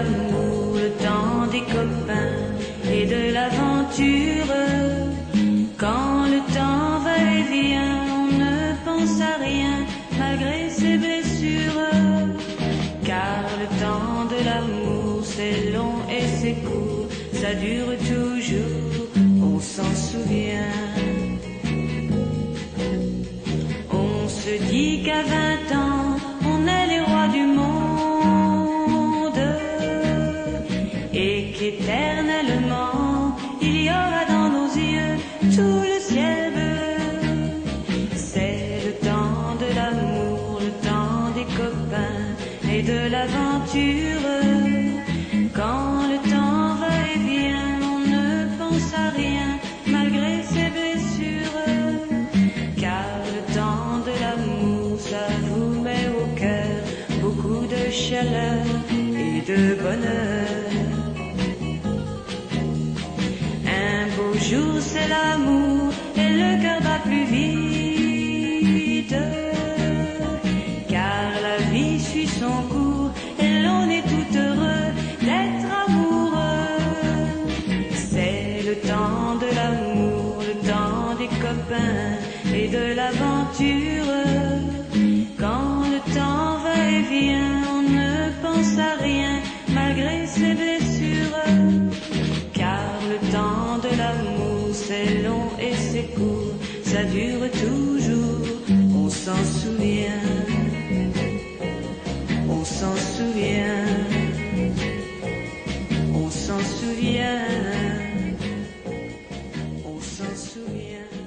l'amour, le temps des copains et de l'aventure. Quand le temps va et vient, on ne pense à rien malgré ses blessures. Car le temps de l'amour c'est long et c'est court, ça dure toujours, on s'en souvient. On se dit qu'à 20 ans, on est les rois du monde et qu'éternellement, il y aura dans nos yeux tout le ciel bleu. C'est le temps de l'amour, le temps des copains et de l'aventure. Quand le temps va et vient, on ne pense à rien malgré ses blessures. Car le temps de l'amour, ça vous met au cœur beaucoup de chaleur et de bonheur. Un beau jour c'est l'amour et le cœur bat plus vite. Car la vie suit son cours et l'on est tout heureux d'être amoureux. C'est le temps de l'amour, le temps des copains et de l'aventure. Quand le temps va et vient, on ne pense à rien malgré ses blessures. Car le temps de l'amour c'est long et c'est court, ça dure toujours, on s'en souvient. On s'en souvient, on s'en souvient, on s'en souvient.